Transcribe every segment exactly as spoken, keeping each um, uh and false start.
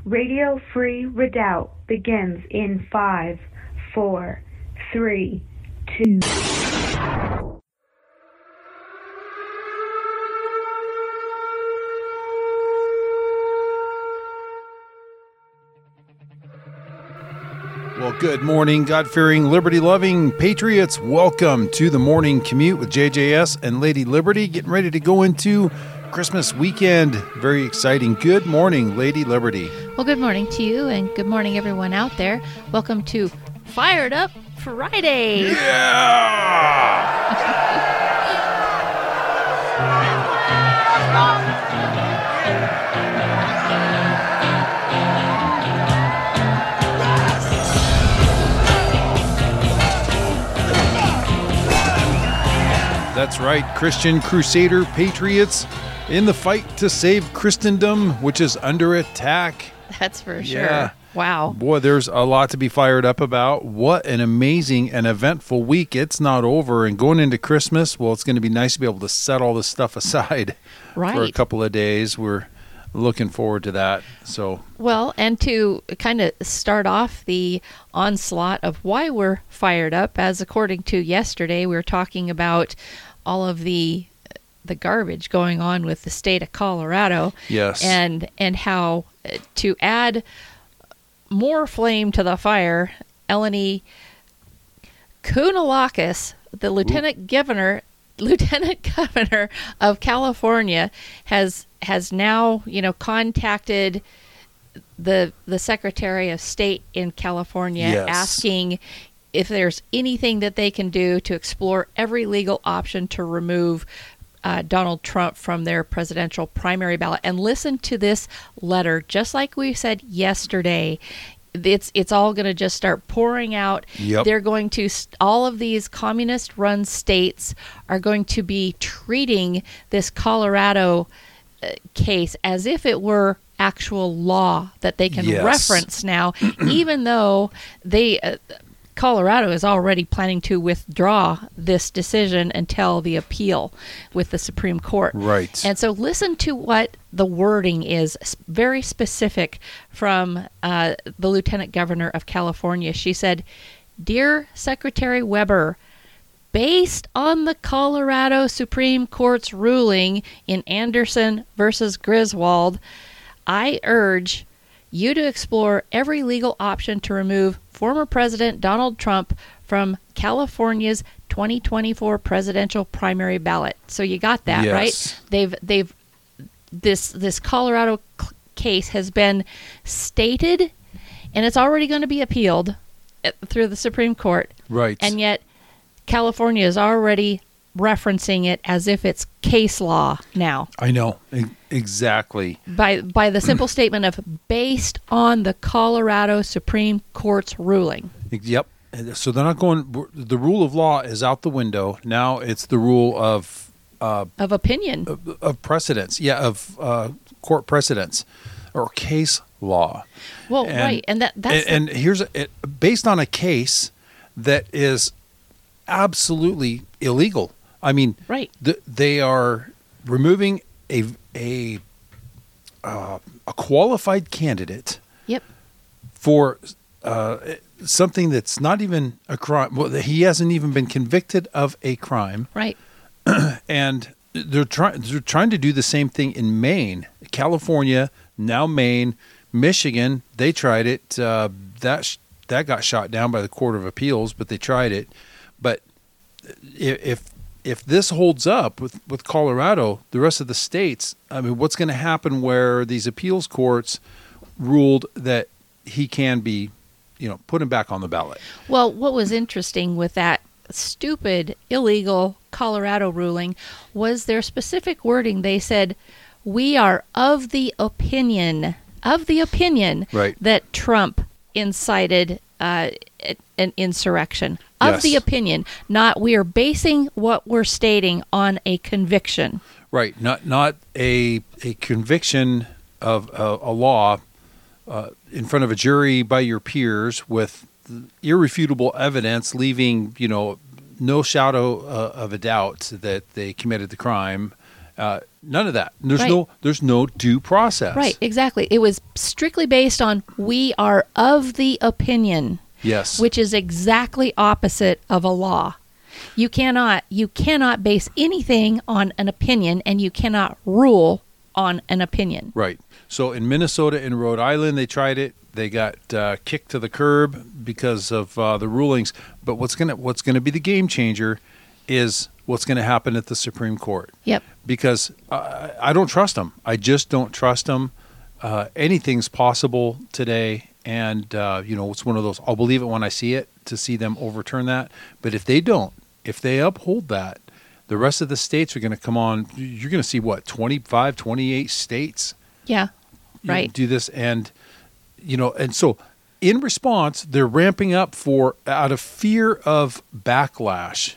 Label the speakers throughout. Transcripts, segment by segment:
Speaker 1: Radio Free Redoubt begins in five, four, three, two.
Speaker 2: Well, good morning, God-fearing, liberty-loving patriots. Welcome to the Morning Commute with J J S and Lady Liberty. Getting ready to go into Christmas weekend. Very exciting. Good morning, Lady Liberty.
Speaker 3: Well, good morning to you, and good morning, everyone out there. Welcome to Fired Up Friday.
Speaker 2: Yeah! That's right, Christian Crusader patriots in the fight to save Christendom, which is under attack.
Speaker 3: That's for sure.
Speaker 2: Yeah.
Speaker 3: Wow.
Speaker 2: Boy, there's a lot to be fired up about. What an amazing and eventful week. It's not over. And going into Christmas, well, it's going to be nice to be able to set all this stuff aside
Speaker 3: right.
Speaker 2: for a couple of days. We're looking forward to that. So,
Speaker 3: well, and to kind of start off the onslaught of why we're fired up, as according to yesterday, we were talking about all of the the garbage going on with the state of Colorado.
Speaker 2: Yes.
Speaker 3: And and how uh, to add more flame to the fire, Eleni Kounalakis, the lieutenant Ooh. governor lieutenant governor of California, has has now, you know, contacted the the Secretary of State in California,
Speaker 2: yes.
Speaker 3: asking if there's anything that they can do to explore every legal option to remove uh, Donald Trump from their presidential primary ballot. And listen to this letter, just like we said yesterday. It's it's all going to just start pouring out.
Speaker 2: Yep.
Speaker 3: They're going to, all of these communist-run states are going to be treating this Colorado uh, case as if it were actual law that they can
Speaker 2: yes.
Speaker 3: reference now, even though they... Uh, Colorado is already planning to withdraw this decision until the appeal with the Supreme Court.
Speaker 2: Right.
Speaker 3: And so listen to what the wording is, very specific from uh, the Lieutenant Governor of California. She said, "Dear Secretary Weber, based on the Colorado Supreme Court's ruling in Anderson versus Griswold, I urge you to explore every legal option to remove former President Donald Trump from California's twenty twenty-four presidential primary ballot." So you got that,
Speaker 2: yes.
Speaker 3: right? They've they've this this Colorado c- case has been stated, and it's already going to be appealed through the Supreme Court.
Speaker 2: Right.
Speaker 3: And yet California is already referencing it as if it's case law now.
Speaker 2: I know. E- exactly.
Speaker 3: By by the simple statement of based on the Colorado Supreme Court's ruling.
Speaker 2: Yep. So they're not going, the rule of law is out the window. Now it's the rule of... Uh,
Speaker 3: of opinion.
Speaker 2: Of, of precedence. Yeah, of uh, court precedence or case law.
Speaker 3: Well,
Speaker 2: and,
Speaker 3: right. And that that's...
Speaker 2: And, and here's, a, it, based on a case that is absolutely illegal. I mean,
Speaker 3: right.
Speaker 2: th- they are removing a a uh, a qualified candidate.
Speaker 3: Yep.
Speaker 2: For uh, something that's not even a crime. Well, he hasn't even been convicted of a crime.
Speaker 3: Right.
Speaker 2: And they're trying they're trying to do the same thing in Maine, California, now Maine, Michigan. They tried it. Uh, that sh- that got shot down by the Court of Appeals, but they tried it. But if if this holds up with, with Colorado, the rest of the states, I mean, what's going to happen where these appeals courts ruled that he can be, you know, put him back on the ballot?
Speaker 3: Well, what was interesting with that stupid, illegal Colorado ruling was their specific wording. They said, "We are of the opinion, of the opinion
Speaker 2: right.
Speaker 3: that Trump incited uh, an insurrection." Of
Speaker 2: yes.
Speaker 3: the opinion, not we are basing what we're stating on a conviction.
Speaker 2: Right, not not a a conviction of a, a law uh, in front of a jury by your peers with irrefutable evidence, leaving you know no shadow uh, of a doubt that they committed the crime. Uh, None of that. There's
Speaker 3: Right.
Speaker 2: no there's no due process.
Speaker 3: Right, exactly. It was strictly based on we are of the opinion,
Speaker 2: Yes.
Speaker 3: which is exactly opposite of a law. You cannot you cannot base anything on an opinion, and you cannot rule on an opinion.
Speaker 2: Right. So in Minnesota and Rhode Island, they tried it. They got uh, kicked to the curb because of uh, the rulings. But what's gonna what's gonna be the game changer is what's going to happen at the Supreme Court.
Speaker 3: Yep.
Speaker 2: Because uh, I don't trust them. I just don't trust them. Uh, anything's possible today, and uh, you know, it's one of those. I'll believe it when I see it to see them overturn that. But if they don't, if they uphold that, the rest of the states are going to come on. You're going to see what twenty-five, twenty-eight states.
Speaker 3: Yeah.
Speaker 2: you know,
Speaker 3: Right.
Speaker 2: do this, and you know, and so in response, they're ramping up for out of fear of backlash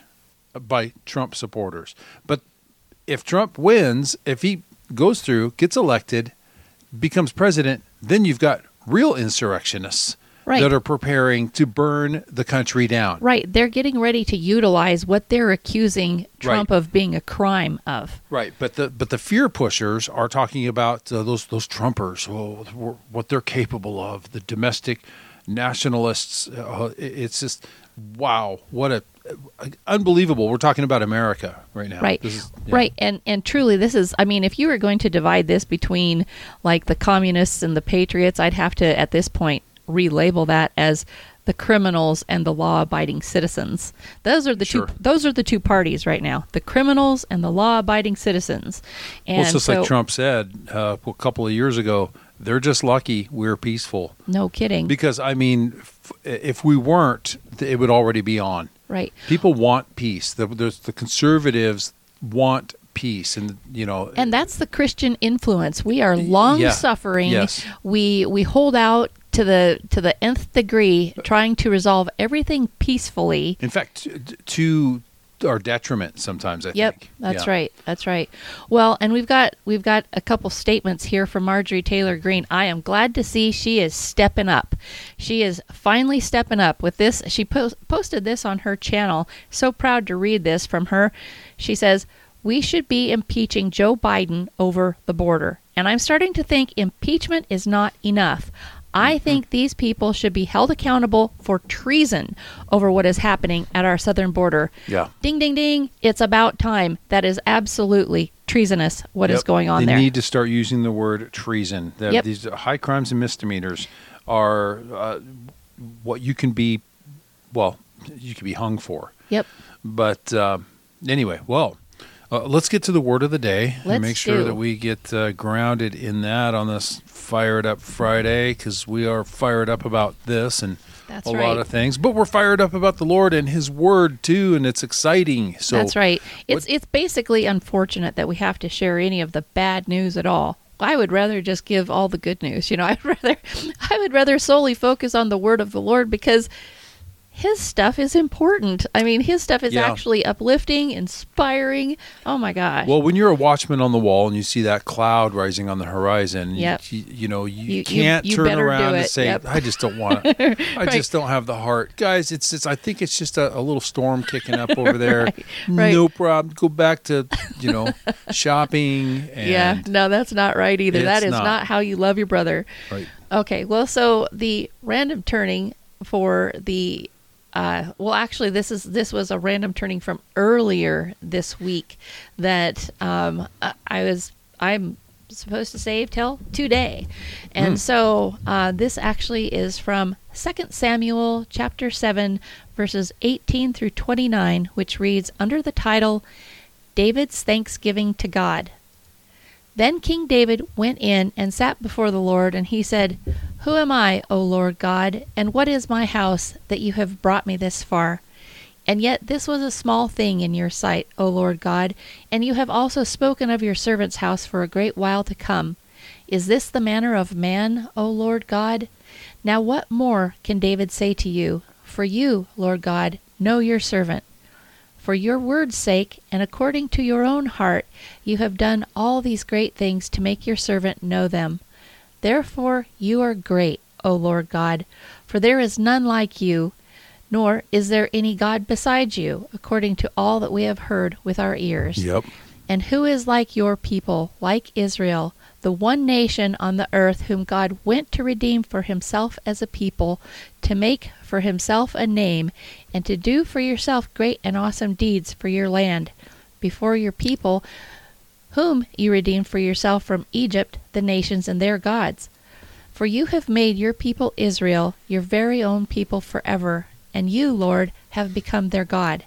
Speaker 2: by Trump supporters. But if Trump wins, if he goes through, gets elected, becomes president, then you've got real insurrectionists
Speaker 3: Right.
Speaker 2: that are preparing to burn the country down.
Speaker 3: Right. They're getting ready to utilize what they're accusing Trump
Speaker 2: Right.
Speaker 3: of being a crime of.
Speaker 2: Right, but the but the fear pushers are talking about uh, those those Trumpers, well, what they're capable of, the domestic nationalists. Uh, it- it's just wow, what a uh, unbelievable. We're talking about America right now.
Speaker 3: Right.
Speaker 2: This is- yeah.
Speaker 3: Right. And and truly this is I mean, if you were going to divide this between like the communists and the patriots, I'd have to at this point relabel that as the criminals and the law-abiding citizens. Those are the
Speaker 2: Sure.
Speaker 3: two those are the two parties right now. The criminals and the law-abiding citizens. And
Speaker 2: Well, it's just
Speaker 3: so,
Speaker 2: like Trump said uh, a couple of years ago. They're just lucky we're peaceful.
Speaker 3: no kidding.
Speaker 2: Because I mean, f- if we weren't, th- it would already be on.
Speaker 3: Right.
Speaker 2: People want peace. The, the, the conservatives want peace, and you know,
Speaker 3: And that's the Christian influence. We are long
Speaker 2: Yeah.
Speaker 3: suffering.
Speaker 2: Yes.
Speaker 3: We we hold out to the to the nth degree, trying to resolve everything peacefully.
Speaker 2: in fact, to, to our detriment sometimes. I
Speaker 3: Yep,
Speaker 2: think.
Speaker 3: that's
Speaker 2: Yeah.
Speaker 3: right. That's right. Well, and we've got we've got a couple statements here from Marjorie Taylor Greene. I am glad to see she is stepping up. She is finally stepping up with this. She post, posted this on her channel. So proud to read this from her. She says, "We should be impeaching Joe Biden over the border." And I'm starting to think impeachment is not enough. I think these people should be held accountable for treason over what is happening at our southern border.
Speaker 2: Yeah.
Speaker 3: Ding, ding, ding. It's about time. That is absolutely treasonous what is
Speaker 2: Yep.
Speaker 3: going on
Speaker 2: they
Speaker 3: there.
Speaker 2: need to start using the word treason. That
Speaker 3: Yep.
Speaker 2: These high crimes and misdemeanors are uh, what you can be, well, you can be hung for.
Speaker 3: Yep.
Speaker 2: But uh, anyway, well, uh, let's get to the word of the day
Speaker 3: Let's
Speaker 2: and make sure
Speaker 3: do.
Speaker 2: that we get uh, grounded in that on this Fired Up Friday, because we are fired up about this and
Speaker 3: That's
Speaker 2: a
Speaker 3: right.
Speaker 2: lot of things. But we're fired up about the Lord and His Word too, and it's exciting. So
Speaker 3: That's right. It's
Speaker 2: what-
Speaker 3: it's basically unfortunate that we have to share any of the bad news at all. I would rather just give all the good news. You know, I'd rather I would rather solely focus on the word of the Lord, because his stuff is important. I mean, his stuff is
Speaker 2: Yeah.
Speaker 3: actually uplifting, inspiring. Oh my gosh.
Speaker 2: Well, when you're a watchman on the wall and you see that cloud rising on the horizon,
Speaker 3: Yep.
Speaker 2: you, you know, you,
Speaker 3: You- you-
Speaker 2: can't
Speaker 3: you
Speaker 2: turn
Speaker 3: better do
Speaker 2: around and
Speaker 3: it.
Speaker 2: say,
Speaker 3: Yep.
Speaker 2: I just don't want to. I
Speaker 3: Right.
Speaker 2: just don't have the heart. Guys, it's, it's I think it's just a, a little storm kicking up over there.
Speaker 3: Right, right.
Speaker 2: No problem. Go back to, you know, shopping. And,
Speaker 3: yeah, no, that's not right either. That
Speaker 2: It's
Speaker 3: is
Speaker 2: not.
Speaker 3: not how you love your brother.
Speaker 2: Right.
Speaker 3: Okay, well, so the random turning for the uh, well, actually, this is this was a random turning from earlier this week that um, I, I was I'm supposed to save till today, and
Speaker 2: Hmm.
Speaker 3: so uh, this actually is from Second Samuel chapter seven, verses eighteen through twenty-nine, which reads under the title "David's Thanksgiving to God." Then King David went in and sat before the Lord, and he said, "Who am I, O Lord God, and what is my house that you have brought me this far? And yet this was a small thing in your sight, O Lord God, and you have also spoken of your servant's house for a great while to come. Is this the manner of man, O Lord God? Now what more can David say to you? For you, Lord God, know your servant. For your word's sake, and according to your own heart, you have done all these great things to make your servant know them. Therefore you are great, O Lord God, for there is none like you, nor is there any God beside you, according to all that we have heard with our ears."
Speaker 2: Yep.
Speaker 3: And who is like your people, like Israel, the one nation on the earth whom God went to redeem for himself as a people, to make for himself a name, and to do for yourself great and awesome deeds for your land, before your people, whom you redeemed for yourself from Egypt, the nations and their gods? For you have made your people Israel your very own people forever, and you, Lord, have become their God.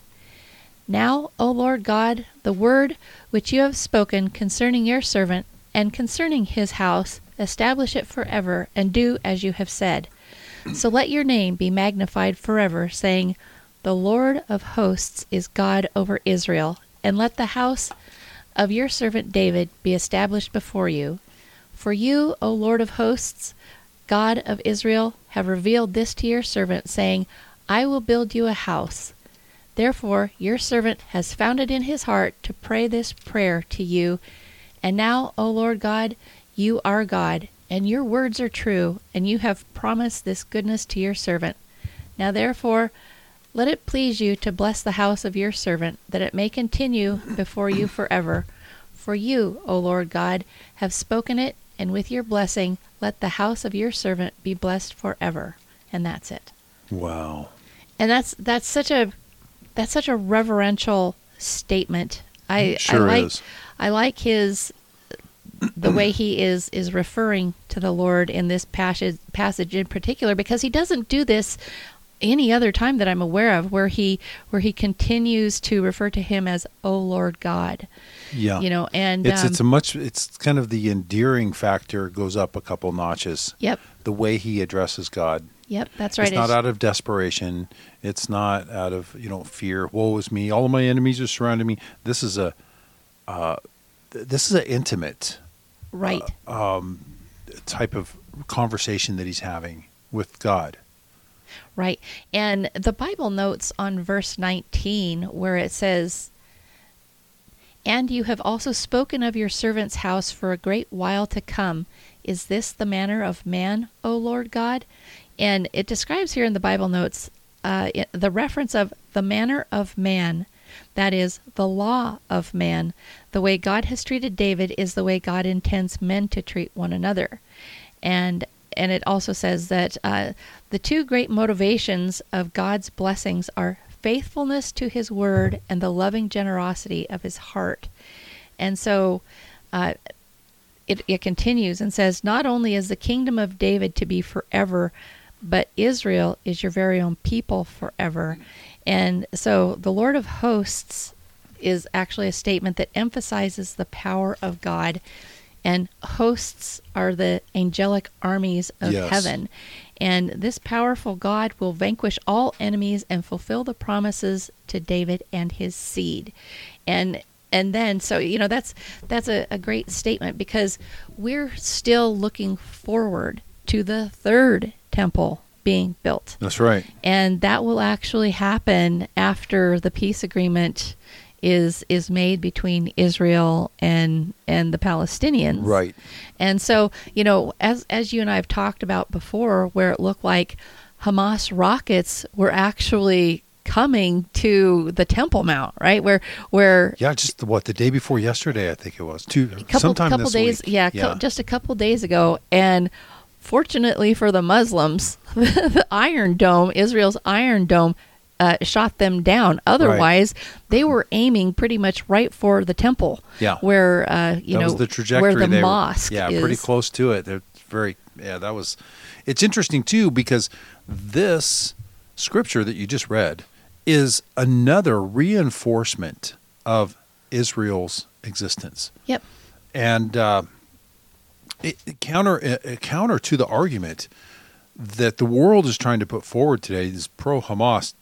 Speaker 3: Now, O Lord God, the word which you have spoken concerning your servant and concerning his house, establish it forever, and do as you have said. So let your name be magnified forever, saying, The Lord of hosts is God over Israel, and let the house of your servant David be established before you. For you, O Lord of hosts, God of Israel, have revealed this to your servant, saying, I will build you a house. Therefore your servant has found it in his heart to pray this prayer to you. And now, O Lord God, you are God, and your words are true, and you have promised this goodness to your servant. Now therefore, let it please you to bless the house of your servant, that it may continue before you forever. For you, O Lord God, have spoken it, and with your blessing, let the house of your servant be blessed forever. And that's it.
Speaker 2: Wow.
Speaker 3: And that's that's such a that's such a reverential statement. I
Speaker 2: Sure
Speaker 3: I like
Speaker 2: is.
Speaker 3: I like his the way he is is referring to the Lord in this passage passage in particular, because he doesn't do this any other time that I'm aware of, where he where he continues to refer to him as O Lord God.
Speaker 2: Yeah.
Speaker 3: You know, and
Speaker 2: It's
Speaker 3: um,
Speaker 2: it's a much it's kind of the endearing factor goes up a couple notches.
Speaker 3: Yep.
Speaker 2: The way he addresses God.
Speaker 3: Yep, that's right.
Speaker 2: It's not out of desperation. It's not out of, you know, fear. Woe is me. All of my enemies are surrounding me. This is a uh, this is an intimate
Speaker 3: right.
Speaker 2: uh, um, type of conversation that he's having with God.
Speaker 3: Right. And the Bible notes on verse nineteen where it says, And you have also spoken of your servant's house for a great while to come. Is this the manner of man, O Lord God? And it describes here in the Bible notes uh, it, the reference of the manner of man. That is, the law of man. The way God has treated David is the way God intends men to treat one another. And and it also says that uh, the two great motivations of God's blessings are faithfulness to his word and the loving generosity of his heart. And so uh, it, it continues and says, not only is the kingdom of David to be forever, but Israel is your very own people forever. And so the Lord of hosts is actually a statement that emphasizes the power of God. And hosts are the angelic armies of
Speaker 2: Yes.
Speaker 3: heaven. And this powerful God will vanquish all enemies and fulfill the promises to David and his seed. And and then, so, you know, that's that's a, a great statement, because we're still looking forward to the third temple being built.
Speaker 2: That's right.
Speaker 3: And that will actually happen after the peace agreement is is made between Israel and and the Palestinians.
Speaker 2: Right.
Speaker 3: And so, you know, as as you and I have talked about before, where it looked like Hamas rockets were actually coming to the Temple Mount, right? Where where
Speaker 2: Yeah, just the, what the day before yesterday, I think it was. Two
Speaker 3: couple
Speaker 2: sometime
Speaker 3: couple
Speaker 2: this
Speaker 3: days,
Speaker 2: week.
Speaker 3: yeah,
Speaker 2: yeah.
Speaker 3: Co- just a couple days ago, and fortunately for the Muslims, the Iron Dome, Israel's Iron Dome, uh, shot them down. Otherwise, they were aiming pretty much right for the temple.
Speaker 2: Yeah.
Speaker 3: Where uh, you
Speaker 2: that
Speaker 3: know
Speaker 2: was the trajectory.
Speaker 3: where the
Speaker 2: they were-
Speaker 3: mosque
Speaker 2: yeah,
Speaker 3: is.
Speaker 2: pretty close to it. They're very yeah. That was. It's interesting too, because this scripture that you just read is another reinforcement of Israel's existence.
Speaker 3: Yep.
Speaker 2: And uh, it, it counter it, counter to the argument that the world is trying to put forward today, these pro-Hamas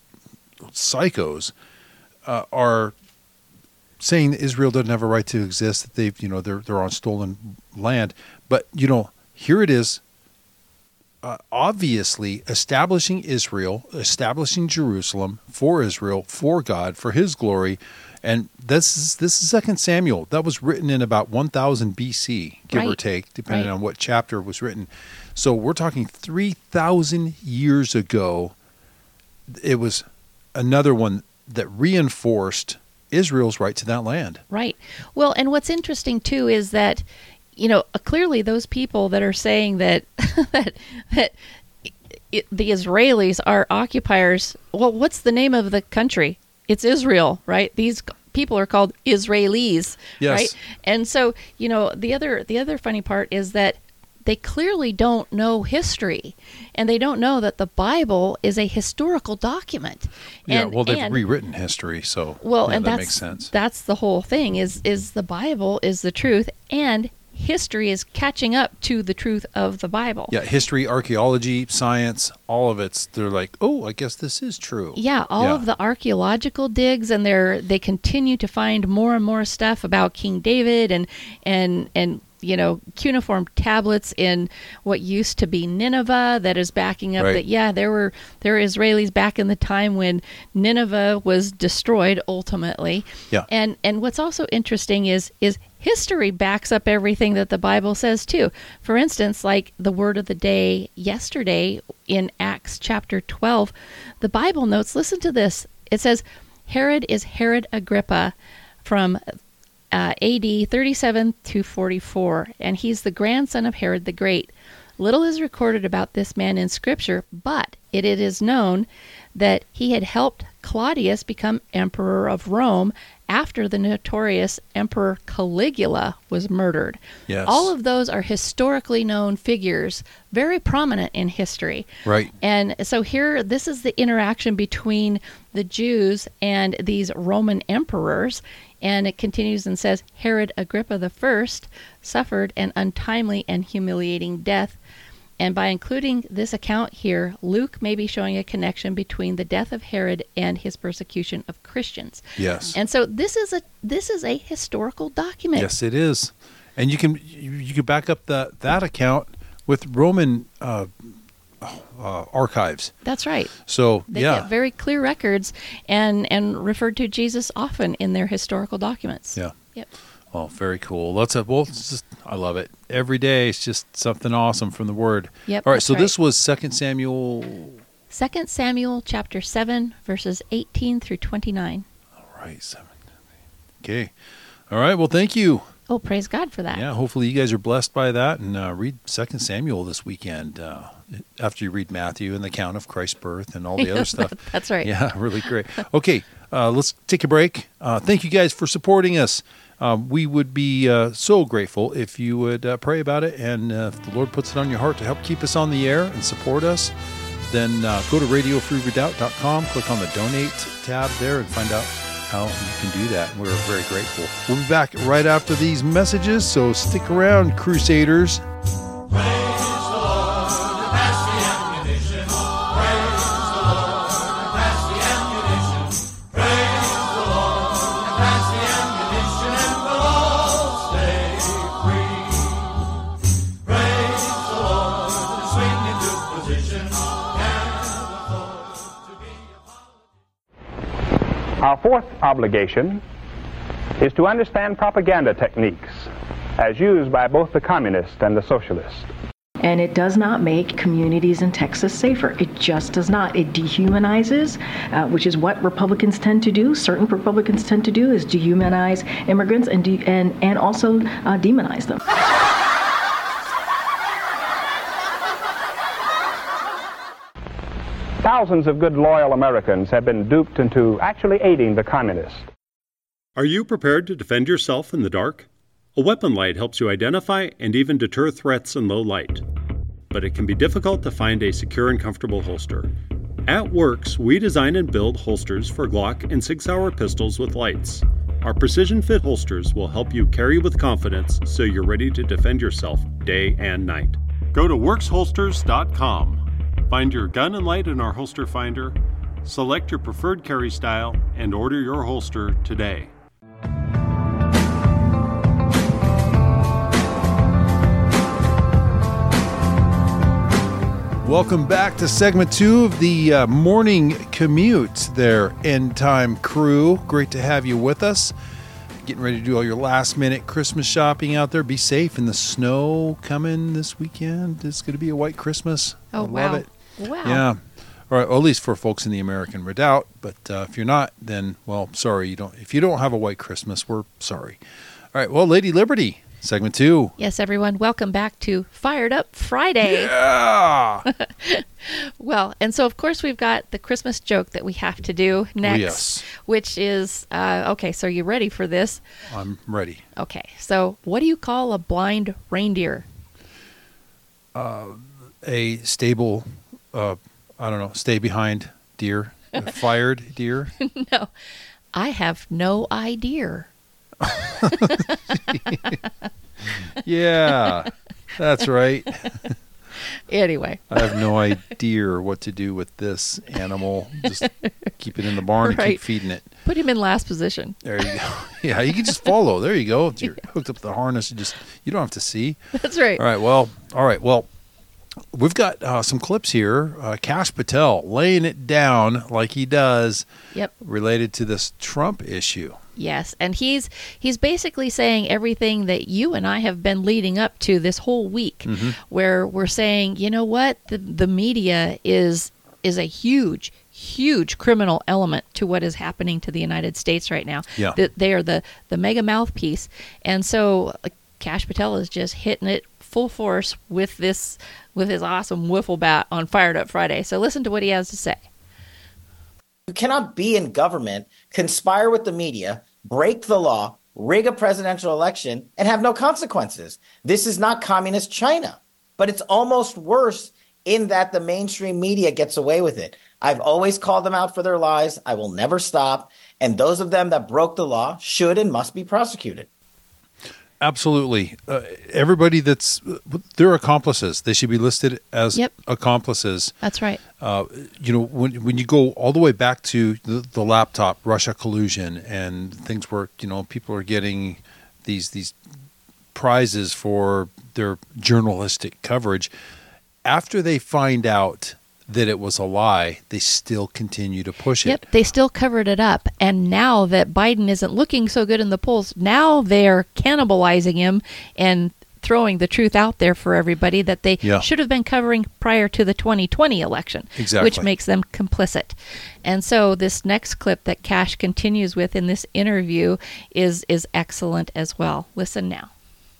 Speaker 2: psychos uh, are saying that Israel doesn't have a right to exist, that they've, you know, they're they're on stolen land. But, you know, here it is, uh, obviously establishing Israel, establishing Jerusalem for Israel, for God, for his glory. And this is this is Second Samuel. That was written in about one thousand B C, give or
Speaker 3: Right.
Speaker 2: take, depending
Speaker 3: Right.
Speaker 2: on what chapter was written. So we're talking three thousand years ago. It was another one that reinforced Israel's right to that land.
Speaker 3: Right. Well, and what's interesting too is that, you know, uh, clearly those people that are saying that that that it, the Israelis are occupiers. Well, what's the name of the country? It's Israel, right? These people are called Israelis,
Speaker 2: Yes.
Speaker 3: right? And so, you know, the other the other funny part is that they clearly don't know history, and they don't know that the Bible is a historical document.
Speaker 2: Yeah,
Speaker 3: And-
Speaker 2: well, they've
Speaker 3: and-
Speaker 2: rewritten history, so
Speaker 3: well,
Speaker 2: yeah,
Speaker 3: and
Speaker 2: that
Speaker 3: that's
Speaker 2: makes sense.
Speaker 3: that's the whole thing. Is is the Bible is the truth, and history is catching up to the truth of the Bible.
Speaker 2: Yeah, history, archaeology, science, all of it's, they're like, oh, I guess this is true.
Speaker 3: Yeah, all
Speaker 2: Yeah.
Speaker 3: of the archaeological digs, and they're they continue to find more and more stuff about King David and and and you know, cuneiform tablets in what used to be Nineveh that is backing up
Speaker 2: Right.
Speaker 3: that yeah, there were there were Israelis back in the time when Nineveh was destroyed ultimately.
Speaker 2: Yeah.
Speaker 3: And and what's also interesting is is history backs up everything that the Bible says too. For instance, like the word of the day yesterday in Acts chapter twelve, the Bible notes, listen to this. It says Herod is Herod Agrippa from Uh, A D thirty-seven to forty-four, and he's the grandson of Herod the Great. Little is recorded about this man in Scripture, but it, it is known that he had helped Claudius become emperor of Rome after the notorious Emperor Caligula was murdered.
Speaker 2: Yes.
Speaker 3: All of those are historically known figures, very prominent in history.
Speaker 2: Right.
Speaker 3: And so here, this is the interaction between the Jews and these Roman emperors. And it continues and says, Herod Agrippa the First suffered an untimely and humiliating death. And by including this account here, Luke may be showing a connection between the death of Herod and his persecution of Christians.
Speaker 2: Yes.
Speaker 3: And so this is a this is a historical document.
Speaker 2: Yes, it is. And you can you, you can back up that that account with Roman uh, uh, archives.
Speaker 3: That's right.
Speaker 2: So
Speaker 3: They
Speaker 2: yeah,
Speaker 3: get very clear records and and referred to Jesus often in their historical documents.
Speaker 2: yeah.
Speaker 3: Yep.
Speaker 2: Oh, very cool. Let's have, well, it's just, I love it. Every day it's just something awesome from the Word.
Speaker 3: Yep,
Speaker 2: All right,
Speaker 3: that's
Speaker 2: so
Speaker 3: right.
Speaker 2: this was Second Samuel.
Speaker 3: Second Samuel chapter seven, verses eighteen through twenty-nine.
Speaker 2: All right, seven. Okay. All right, well, thank you.
Speaker 3: Oh, praise God for that.
Speaker 2: Yeah, hopefully you guys are blessed by that, and uh, read Second Samuel this weekend uh, after you read Matthew and the account of Christ's birth and all the other stuff.
Speaker 3: That's right.
Speaker 2: Yeah, really great. Okay, uh, let's take a break. Uh, thank you guys for supporting us. Um, we would be uh, so grateful if you would uh, pray about it, and uh, if the Lord puts it on your heart to help keep us on the air and support us, then uh, go to radio free redoubt dot com, click on the donate tab there, and find out how you can do that. We're very grateful. We'll be back right after these messages, so stick around, Crusaders.
Speaker 4: Our fourth obligation is to understand propaganda techniques as used by both the communist and the socialist.
Speaker 5: And it does not make communities in Texas safer. It just does not. It dehumanizes, uh, which is what Republicans tend to do. Certain Republicans tend to do is dehumanize immigrants and de- and and also uh, demonize them.
Speaker 4: Thousands of good, loyal Americans have been duped into actually aiding the communists.
Speaker 6: Are you prepared to defend yourself in the dark? A weapon light helps you identify and even deter threats in low light. But it can be difficult to find a secure and comfortable holster. At Works, we design and build holsters for Glock and Sig Sauer pistols with lights. Our precision fit holsters will help you carry with confidence so you're ready to defend yourself day and night. Go to works holsters dot com. Find your gun and light in our holster finder, select your preferred carry style, and order your holster today.
Speaker 2: Welcome back to segment two of the uh, morning commute there, End Time crew. Great to have you with us. Getting ready to do all your last minute Christmas shopping out there. Be safe in the snow coming this weekend. It's going to be a white Christmas.
Speaker 3: Oh,
Speaker 2: I
Speaker 3: wow.
Speaker 2: love it.
Speaker 3: Wow.
Speaker 2: Yeah. or at least for folks in the American Redoubt. But uh, if you're not, then, well, sorry. You don't. If you don't have a white Christmas, we're sorry. All right. Well, Lady Liberty, segment two.
Speaker 3: Yes, everyone, welcome back to Fired Up Friday.
Speaker 2: Yeah!
Speaker 3: Well, and so, of course, we've got the Christmas joke that we have to do next,
Speaker 2: yes.
Speaker 3: which is, uh, okay, so you ready for this?
Speaker 2: I'm ready.
Speaker 3: Okay, so what do you call a blind reindeer?
Speaker 2: Uh, a stable, uh, I don't know, stay behind deer, a fired deer.
Speaker 3: No, I have no idea.
Speaker 2: Yeah, that's right.
Speaker 3: Anyway.
Speaker 2: I have no idea what to do with this animal. Just keep it in the barn and
Speaker 3: Right.
Speaker 2: keep feeding it.
Speaker 3: Put him in last position.
Speaker 2: There you go. Yeah, you can just follow. There you go. If you're hooked up to the harness, you just you don't have to see.
Speaker 3: That's right.
Speaker 2: All right. Well, all right. Well, we've got uh, some clips here. Uh, Kash Patel laying it down like he does
Speaker 3: Yep.
Speaker 2: related to this Trump issue.
Speaker 3: Yes, and he's he's basically saying everything that you and I have been leading up to this whole week,
Speaker 2: Mm-hmm.
Speaker 3: where we're saying, you know what, the the media is is a huge, huge criminal element to what is happening to the United States right now.
Speaker 2: Yeah.
Speaker 3: That they are the the mega mouthpiece, and so uh, Kash Patel is just hitting it full force with this with his awesome wiffle bat on Fired Up Friday. So listen to what he has to say.
Speaker 7: You cannot be in government, conspire with the media, break the law, rig a presidential election, and have no consequences. This is not communist China, but it's almost worse in that the mainstream media gets away with it. I've always called them out for their lies. I will never stop. And those of them that broke the law should and must be prosecuted.
Speaker 2: Absolutely. Uh, everybody that's they're accomplices. They should be listed as
Speaker 3: Yep.
Speaker 2: accomplices.
Speaker 3: That's right.
Speaker 2: Uh, you know, when when you go all the way back to the, the laptop Russia collusion and things where, you know, people are getting these these prizes for their journalistic coverage, after they find out that it was a lie, they still continue to push it.
Speaker 3: Yep, they still covered it up. And now that Biden isn't looking so good in the polls, now they're cannibalizing him and throwing the truth out there for everybody that they
Speaker 2: Yeah.
Speaker 3: should have been covering prior to the twenty twenty election,
Speaker 2: Exactly.
Speaker 3: which makes them complicit. And so this next clip that Kash continues with in this interview is is excellent as well. Listen now.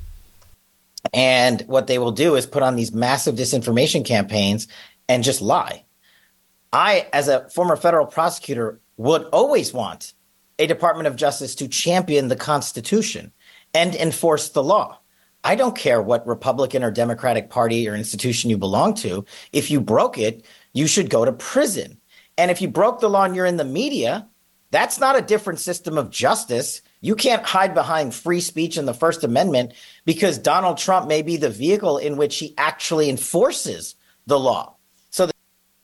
Speaker 7: And what they will do is put on these massive disinformation campaigns and just lie. I, as a former federal prosecutor, would always want a Department of Justice to champion the Constitution and enforce the law. I don't care what Republican or Democratic party or institution you belong to. If you broke it, you should go to prison. And if you broke the law and you're in the media, that's not a different system of justice. You can't hide behind free speech and the First Amendment because Donald Trump may be the vehicle in which he actually enforces the law. So the-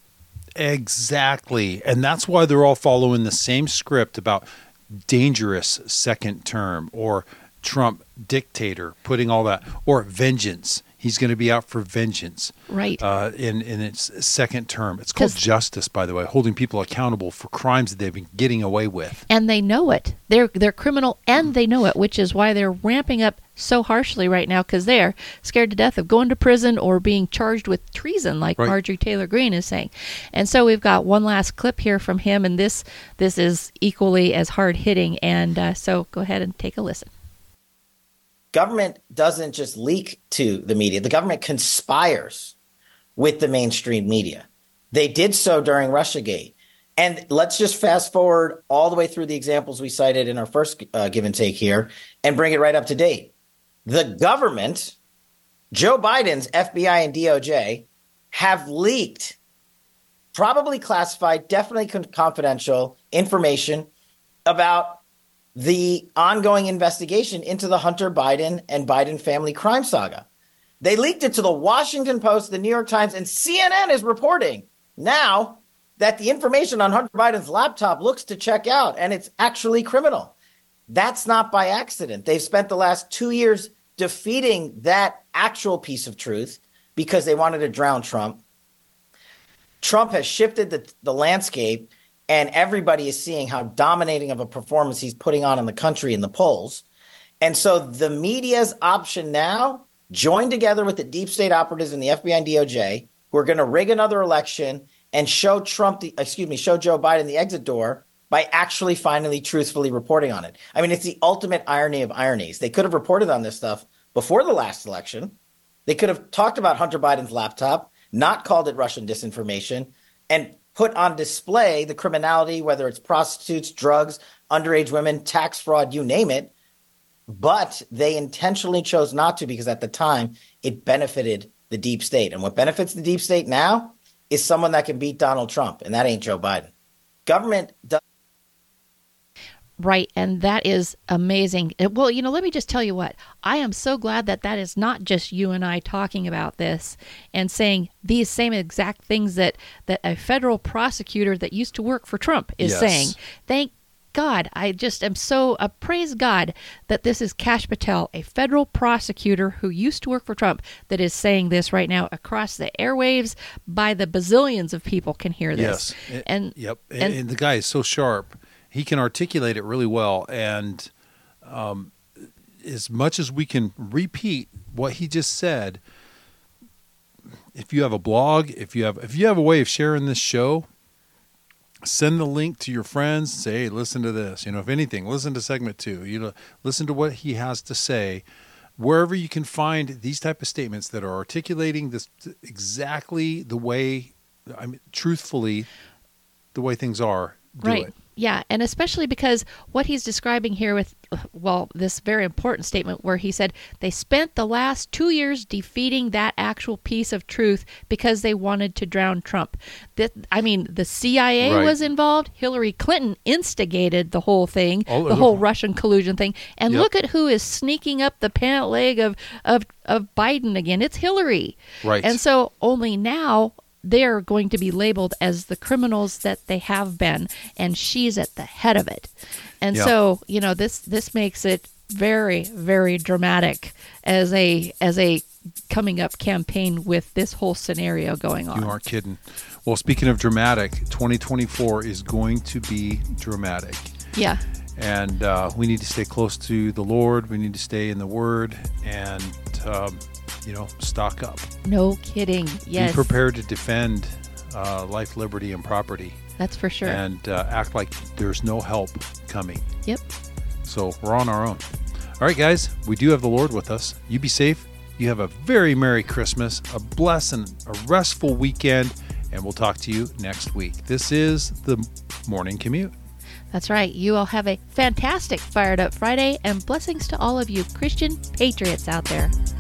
Speaker 2: Exactly. And that's why they're all following the same script about dangerous second term or Trump dictator, putting all that, or vengeance. He's going to be out for vengeance.
Speaker 3: Right.
Speaker 2: Uh, in, in its second term. It's called
Speaker 3: 'Cause-
Speaker 2: justice, by the way, holding people accountable for crimes that they've been getting away with.
Speaker 3: And they know it. They're they're criminal and they know it, which is why they're ramping up so harshly right now because they're scared to death of going to prison or being charged with treason, like
Speaker 2: Right.
Speaker 3: Marjorie Taylor Greene is saying. And so we've got one last clip here from him, and this this is equally as hard hitting. And uh, so go ahead and take a listen.
Speaker 7: Government doesn't just leak to the media. The government conspires with the mainstream media. They did so during Russiagate. And let's just fast forward all the way through the examples we cited in our first uh, give and take here and bring it right up to date. The government, Joe Biden's F B I and D O J, have leaked, probably classified, definitely con- confidential information about the ongoing investigation into the Hunter Biden and Biden family crime saga. They leaked it to the Washington Post, the New York Times, and C N N is reporting now that the information on Hunter Biden's laptop looks to check out, and it's actually criminal. That's not by accident. They've spent the last two years defeating that actual piece of truth because they wanted to drown Trump. Trump has shifted the, the landscape, and everybody is seeing how dominating of a performance he's putting on in the country in the polls. And so the media's option now, joined together with the deep state operatives and the F B I and D O J, who are going to rig another election and show Trump the excuse me, show Joe Biden the exit door by actually finally truthfully reporting on it. I mean, it's the ultimate irony of ironies. They could have reported on this stuff before the last election. They could have talked about Hunter Biden's laptop, not called it Russian disinformation, and put on display the criminality, whether it's prostitutes, drugs, underage women, tax fraud, you name it. But they intentionally chose not to because at the time it benefited the deep state. And what benefits the deep state now is someone that can beat Donald Trump, and that ain't Joe Biden. Government does.
Speaker 3: Right, and that is amazing. Well, you know, let me just tell you what. I am so glad that that is not just you and I talking about this and saying these same exact things that, that a federal prosecutor that used to work for Trump is
Speaker 2: Yes.
Speaker 3: saying. Thank God. I just am so, uh, praise God that this is Kash Patel, a federal prosecutor who used to work for Trump, that is saying this right now across the airwaves. By the bazillions of people can hear this.
Speaker 2: Yes.
Speaker 3: And,
Speaker 2: yep. And,
Speaker 3: and-
Speaker 2: and the guy is so sharp. He can articulate it really well. And um, as much as we can repeat what he just said, if you have a blog, if you have if you have a way of sharing this show, send the link to your friends. Say, hey, listen to this. You know, if anything, listen to segment two. You know, listen to what he has to say. Wherever you can find these type of statements that are articulating this exactly the way, I mean, truthfully, the way things are, do
Speaker 3: right.
Speaker 2: it.
Speaker 3: Yeah, and especially because what he's describing here with, well, this very important statement where he said they spent the last two years defeating that actual piece of truth because they wanted to drown Trump. That I mean, the C I A
Speaker 2: Right.
Speaker 3: was involved. Hillary Clinton instigated the whole thing,
Speaker 2: All-
Speaker 3: the whole Russian collusion thing. And
Speaker 2: Yep.
Speaker 3: look at who is sneaking up the pant leg of, of, of Biden again. It's Hillary.
Speaker 2: Right.
Speaker 3: And so only now they're going to be labeled as the criminals that they have been, and she's at the head of it. And
Speaker 2: Yeah.
Speaker 3: so, you know, this this makes it very, very dramatic as a as a coming up campaign with this whole scenario going on.
Speaker 2: You aren't kidding. Well, speaking of dramatic, twenty twenty-four is going to be dramatic.
Speaker 3: Yeah.
Speaker 2: And uh, we need to stay close to the Lord. We need to stay in the Word and, um, you know, stock up.
Speaker 3: No kidding. Yes.
Speaker 2: Be prepared to defend uh, life, liberty, and property.
Speaker 3: That's for sure.
Speaker 2: And uh, act like there's no help coming.
Speaker 3: Yep.
Speaker 2: So we're on our own. All right, guys, we do have the Lord with us. You be safe. You have a very Merry Christmas, a blessed and a restful weekend, and we'll talk to you next week. This is the Morning Commute.
Speaker 3: That's right. You all have a fantastic Fired Up Friday, and blessings to all of you Christian patriots out there.